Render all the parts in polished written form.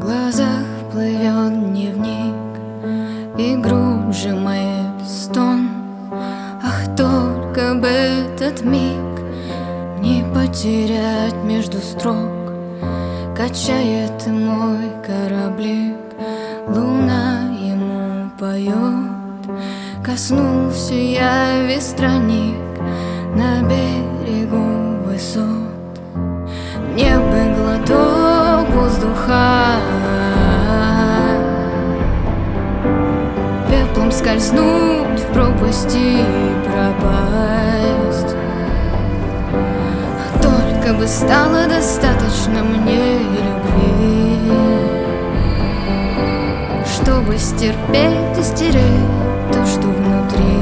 глазах плывет дневник, и грудь сжимает стон. Ах, только бы этот миг не потерять между строк. Качает мой кораблик, луна ему поет. Коснулся я вестроник на берегу высот. Мне бы глоток воздуха, пеплом скользнуть в пропасти и пропасть. Только бы стало достаточно мне любви, чтобы стерпеть и стереть то, что внутри.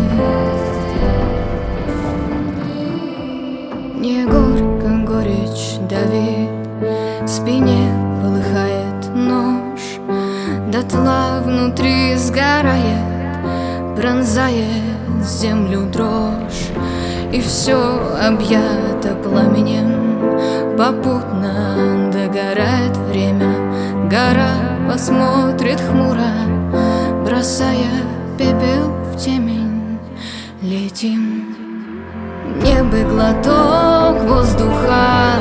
Не горько горечь давит, в спине полыхает нож, дотла внутри сгорает, пронзает землю дрожь. И все объято пламенем, попутно догорает время. Гора посмотрит хмуро, бросая пепел в темень. Летим. Мне бы глоток воздуха,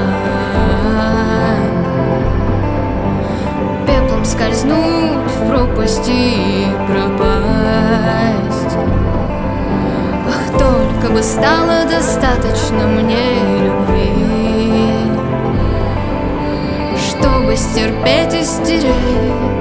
пеплом скользнуть в пропасти и пропасть. Ах, только бы стало достаточно мне любви, чтобы стерпеть и стереть